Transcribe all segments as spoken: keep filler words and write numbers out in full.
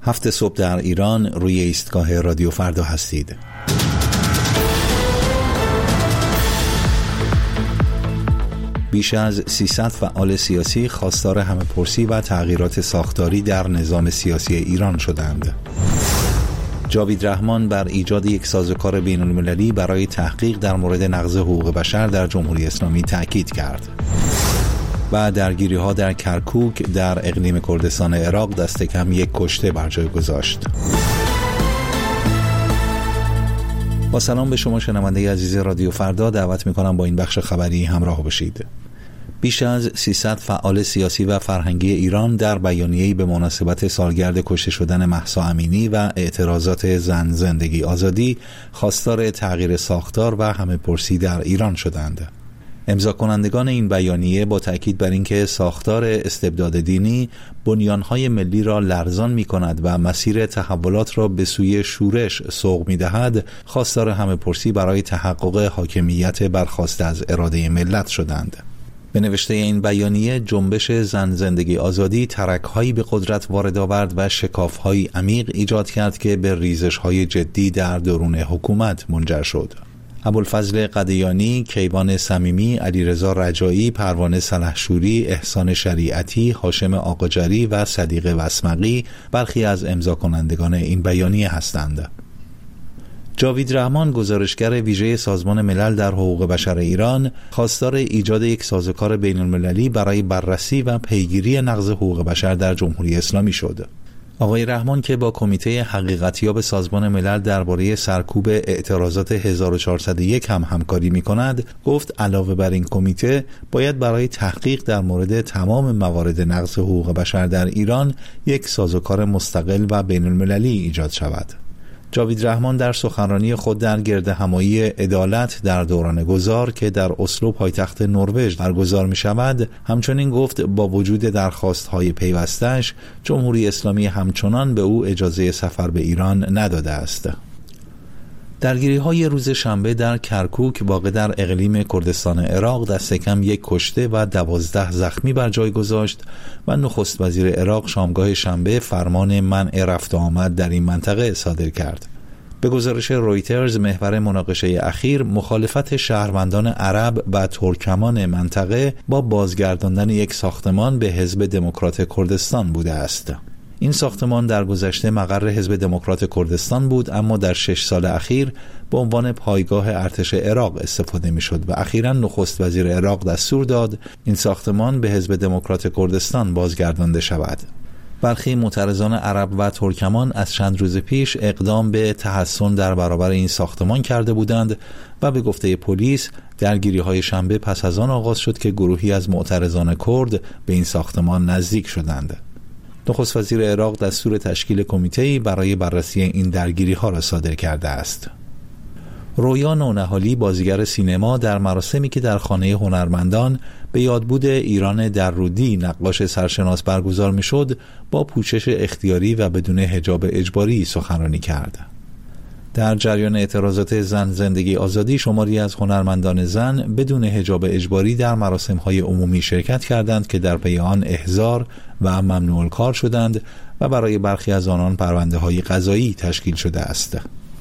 هفت صبح در ایران روی ایستگاه رادیو فردا هستید. بیش از سیصد فعال سیاسی خواستار همه‌پرسی و تغییرات ساختاری در نظام سیاسی ایران شدند. جاوید رحمان بر ایجاد یک سازوکار بین‌المللی برای تحقیق در مورد نقض حقوق بشر در جمهوری اسلامی تأکید کرد. و درگیری‌ها در کرکوک در اقلیم کردستان عراق دست کم یک کشته بر جای گذاشت. با سلام به شما شنونده عزیز رادیو فردا، دعوت می‌کنم با این بخش خبری همراه باشید. بیش از سیصد فعال سیاسی و فرهنگی ایران در بیانیه‌ای به مناسبت سالگرد کشته شدن مهسا امینی و اعتراضات زن زندگی آزادی خواستار تغییر ساختار و همه‌پرسی در ایران شدند. امضا کنندگان این بیانیه با تأکید بر اینکه ساختار استبداد دینی بنیانهای ملی را لرزان می کند و مسیر تحولات را به سوی شورش سوق می دهد، خواستار همه‌پرسی برای تحقق حاکمیت برخاسته از اراده ملت شدند. به نوشته این بیانیه، جنبش زن زندگی آزادی ترک‌هایی به قدرت وارد آورد و شکاف‌هایی عمیق ایجاد کرد که به ریزش‌های جدی در درون حکومت منجر شد. ابوالفضل قدیانی، کیوان صمیمی، علیرضا رجایی، پروانه سلحشوری، احسان شریعتی، هاشم آقاجری و صدیق وسمقی برخی از امضا کنندگان این بیانیه هستند. جاوید رحمان، گزارشگر ویژه سازمان ملل در حقوق بشر ایران، خواستار ایجاد یک سازوکار بین‌المللی برای بررسی و پیگیری نقض حقوق بشر در جمهوری اسلامی شد. آقای رحمان که با کمیته حقیقتیاب سازمان ملل درباره سرکوب اعتراضات هزار و چهارصد و یک هم همکاری می کند، گفت علاوه بر این کمیته باید برای تحقیق در مورد تمام موارد نقض حقوق بشر در ایران یک سازوکار مستقل و بین المللی ایجاد شود. جاوید رحمان در سخنرانی خود در گردهمایی عدالت در دوران گذار که در اسلو پایتخت نروژ برگزار می شود، همچنین گفت با وجود درخواست‌های پیوستش، جمهوری اسلامی همچنان به او اجازه سفر به ایران نداده است. درگیری‌های روز شنبه در کرکوک واقع در اقلیم کردستان عراق دست کم یک کشته و دوازده زخمی بر جای گذاشت و نخست وزیر عراق شامگاه شنبه فرمان منع رفت و آمد در این منطقه صادر کرد. به گزارش رویترز، محور مناقشه اخیر مخالفت شهروندان عرب و ترکمان منطقه با بازگرداندن یک ساختمان به حزب دموکرات کردستان بوده است. این ساختمان در گذشته مقر حزب دموکرات کردستان بود، اما در شش سال اخیر به عنوان پایگاه ارتش عراق استفاده می‌شد و اخیراً نخست وزیر عراق دستور داد این ساختمان به حزب دموکرات کردستان بازگردانده شود. برخی معترضان عرب و ترکمان از چند روز پیش اقدام به تحصن در برابر این ساختمان کرده بودند و به گفته پلیس درگیری‌های شنبه پس از آن آغاز شد که گروهی از معترضان کرد به این ساختمان نزدیک شدند. نخست وزیر عراق دستور تشکیل کمیته‌ای برای بررسی این درگیری‌ها را صادر کرده است. رویا نونهالی، بازیگر سینما، در مراسمی که در خانه هنرمندان به یادبود ایران درودی نقاش سرشناس برگزار می‌شد، با پوشش اختیاری و بدون حجاب اجباری سخنرانی کرد. در جریان اعتراضات زن زندگی آزادی، شماری از هنرمندان زن بدون حجاب اجباری در مراسم‌های عمومی شرکت کردند که در پی آن احضار و ممنوع الکار شدند و برای برخی از آنان پرونده‌های قضایی تشکیل شده است.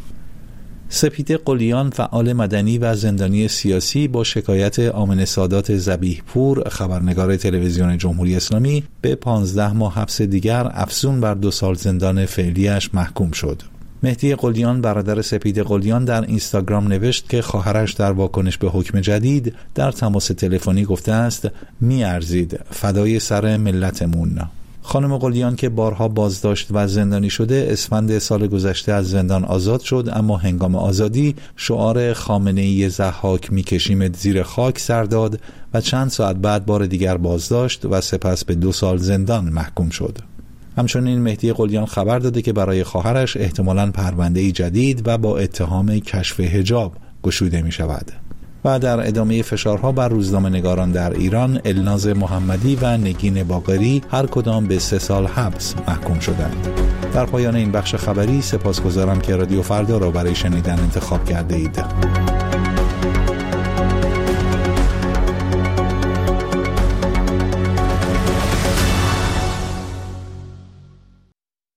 سپیده قلیان، فعال مدنی و زندانی سیاسی، با شکایت آمنه سادات ذبیح پور، خبرنگار تلویزیون جمهوری اسلامی، به پانزده ماه حبس دیگر افزون بر دو سال زندان فعلیش محکوم شد. مهدی قلیان، برادر سپیده قلیان، در اینستاگرام نوشت که خواهرش در واکنش به حکم جدید در تماس تلفنی گفته است می‌ارزید فدای سر ملتمون. خانم قلیان که بارها بازداشت و زندانی شده، اسفند سال گذشته از زندان آزاد شد، اما هنگام آزادی شعار خامنه‌ای ضحاک میکشیمت زیر خاک سر داد و چند ساعت بعد بار دیگر بازداشت و سپس به دو سال زندان محکوم شد. همچنین مهدی قلیان خبر داده که برای خواهرش احتمالاً پرونده‌ای جدید و با اتهام کشف حجاب گشوده می شود. و در ادامه فشارها بر روزنامه‌نگاران در ایران، الناز محمدی و نگین باقری هر کدام به سه سال حبس محکوم شدند. در پایان این بخش خبری سپاسگزارم که رادیو فردا را برای شنیدن انتخاب کرده اید.